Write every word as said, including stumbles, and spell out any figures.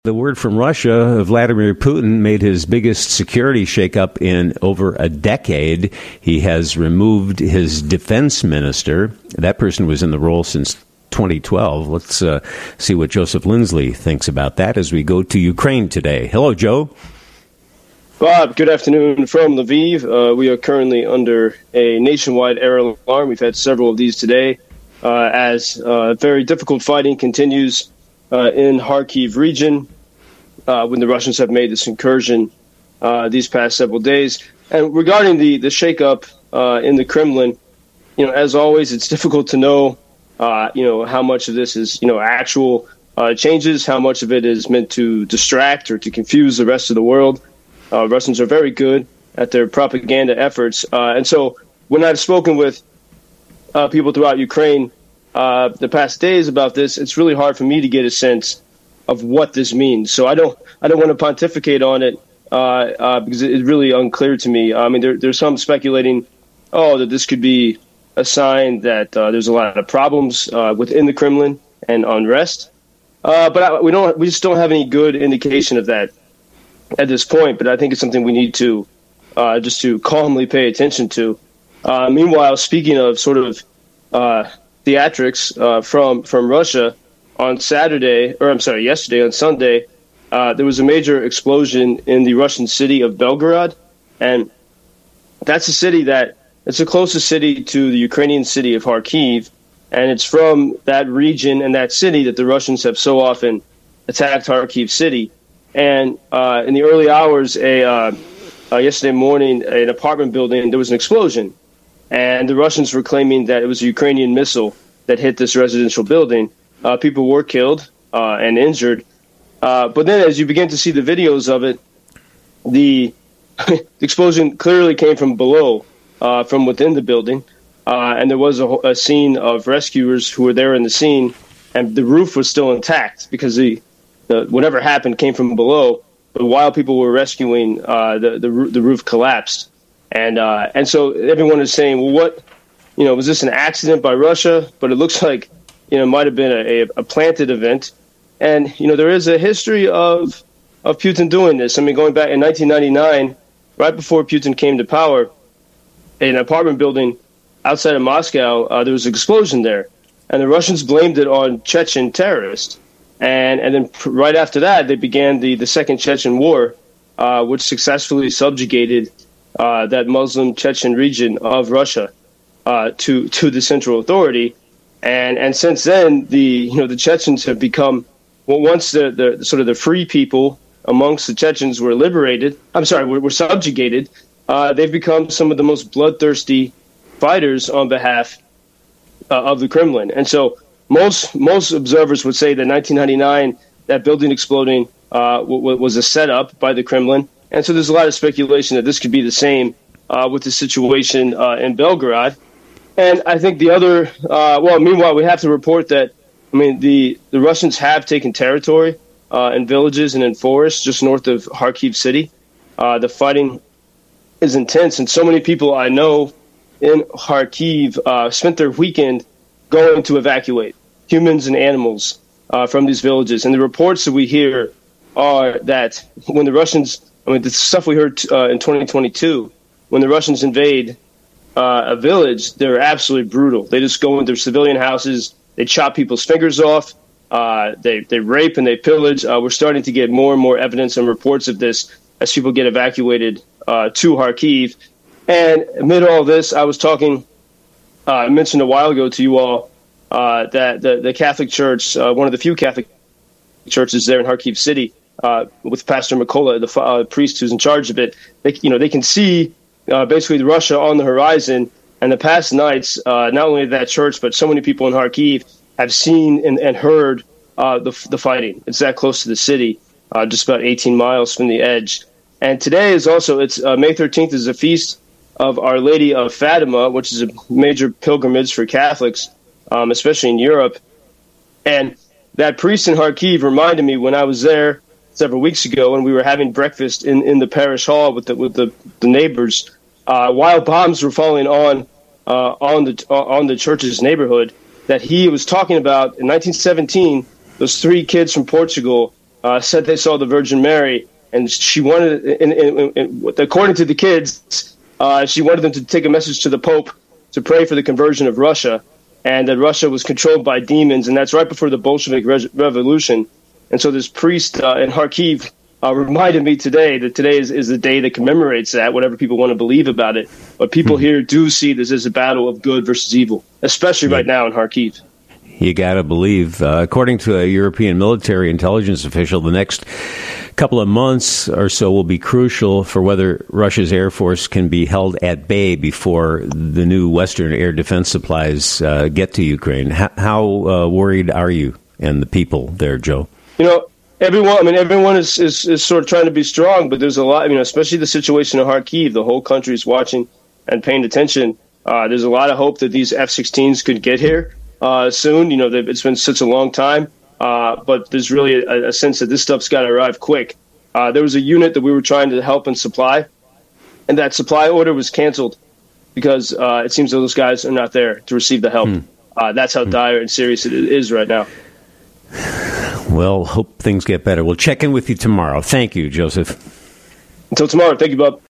The word from Russia, Vladimir Putin made his biggest security shakeup in over a decade. He has removed his defense minister. That person was in the role since twenty twelve. Let's uh, see what Joseph Lindsley thinks about that as we go to Ukraine today. Hello, Joe. Bob, good afternoon from Lviv. Uh, we are currently under a nationwide air alarm. We've had several of these today uh, as uh, very difficult fighting continues Uh, in Kharkiv region, uh, when the Russians have made this incursion uh, these past several days. And regarding the, the shakeup uh, in the Kremlin, you know, as always, it's difficult to know, uh, you know, how much of this is, you know, actual uh, changes, how much of it is meant to distract or to confuse the rest of the world. Uh, Russians are very good at their propaganda efforts. Uh, and so when I've spoken with uh, people throughout Ukraine, Uh, the past days about this, it's really hard for me to get a sense of what this means. So I don't, I don't want to pontificate on it uh, uh, because it's really unclear to me. I mean, there, there's some speculating, oh, that this could be a sign that uh, there's a lot of problems uh, within the Kremlin and unrest. Uh, but I, we don't, we just don't have any good indication of that at this point. But I think it's something we need to uh, just to calmly pay attention to. Uh, meanwhile, speaking of sort of uh, theatrics uh, from from Russia, on Saturday, or I'm sorry, yesterday on Sunday, uh, there was a major explosion in the Russian city of Belgorod, and that's a city that it's the closest city to the Ukrainian city of Kharkiv, and it's from that region and that city that the Russians have so often attacked Kharkiv city. And uh, in the early hours, a uh, uh, yesterday morning, an apartment building, there was an explosion. And the Russians were claiming that it was a Ukrainian missile that hit this residential building. Uh, people were killed uh, and injured. Uh, but then as you begin to see the videos of it, the, the explosion clearly came from below, uh, from within the building. Uh, and there was a, a scene of rescuers who were there in the scene, and the roof was still intact because the, the whatever happened came from below. But while people were rescuing, uh, the, the, the roof collapsed. And uh, and so everyone is saying, well, what, you know, was this an accident by Russia? But it looks like, you know, it might have been a, a planted event. And, you know, there is a history of of Putin doing this. I mean, going back in nineteen ninety-nine, right before Putin came to power, an apartment building outside of Moscow, uh, there was an explosion there. And the Russians blamed it on Chechen terrorists. And and then right after that, they began the, the Second Chechen War, uh, which successfully subjugated Uh, that Muslim Chechen region of Russia uh, to to the Central Authority, and and since then the you know the Chechens have become, well, once the, the sort of the free people amongst the Chechens were liberated, I'm sorry, were, were subjugated, uh, they've become some of the most bloodthirsty fighters on behalf uh, of the Kremlin. And so most most observers would say that nineteen ninety-nine, that building exploding uh, w- was a setup by the Kremlin. And so there's a lot of speculation that this could be the same uh, with the situation uh, in Belgorod. And I think the other, uh, well, meanwhile, we have to report that, I mean, the, the Russians have taken territory uh, in villages and in forests just north of Kharkiv city. Uh, the fighting is intense, and so many people I know in Kharkiv uh, spent their weekend going to evacuate humans and animals uh, from these villages. And the reports that we hear are that when the Russians, I mean, the stuff we heard uh, in twenty twenty-two, when the Russians invade uh, a village, they're absolutely brutal. They just go into their civilian houses, they chop people's fingers off, uh, they they rape and they pillage. Uh, we're starting to get more and more evidence and reports of this as people get evacuated uh, to Kharkiv. And amid all this, I was talking, uh, I mentioned a while ago to you all uh, that the, the Catholic Church, uh, one of the few Catholic churches there in Kharkiv city, Uh, with Pastor Mikola, the uh, priest who's in charge of it, they, you know, they can see uh, basically Russia on the horizon. And the past nights, uh, not only that church, but so many people in Kharkiv have seen and, and heard uh, the, the fighting. It's that close to the city, uh, just about eighteen miles from the edge. And today is also, it's uh, May thirteenth is a feast of Our Lady of Fatima, which is a major pilgrimage for Catholics, um, especially in Europe. And that priest in Kharkiv reminded me when I was there several weeks ago, and we were having breakfast in, in the parish hall with the with the, the neighbors, uh, while bombs were falling on uh, on the uh, on the church's neighborhood. That he was talking about in nineteen seventeen, those three kids from Portugal uh, said they saw the Virgin Mary, and she wanted, in, in, in, according to the kids, uh, she wanted them to take a message to the Pope to pray for the conversion of Russia, and that Russia was controlled by demons, and that's right before the Bolshevik Re- Revolution. And so this priest uh, in Kharkiv uh, reminded me today that today is, is the day that commemorates that, whatever people want to believe about it. But people mm-hmm. here do see this as a battle of good versus evil, especially yeah. right now in Kharkiv. You got to believe. Uh, according to a European military intelligence official, the next couple of months or so will be crucial for whether Russia's Air Force can be held at bay before the new Western air defense supplies uh, get to Ukraine. How, how uh, worried are you and the people there, Joe? You know, everyone. I mean, everyone is, is, is sort of trying to be strong, but there's a lot. You know, especially the situation in Kharkiv. The whole country is watching and paying attention. Uh, there's a lot of hope that these F sixteens could get here uh, soon. You know, it's been such a long time, uh, but there's really a, a sense that this stuff's got to arrive quick. Uh, there was a unit that we were trying to help and supply, and that supply order was canceled because uh, it seems that those guys are not there to receive the help. Hmm. Uh, that's how dire and serious it is right now. Well, hope things get better. We'll check in with you tomorrow. Thank you, Joseph. Until tomorrow. Thank you, Bob.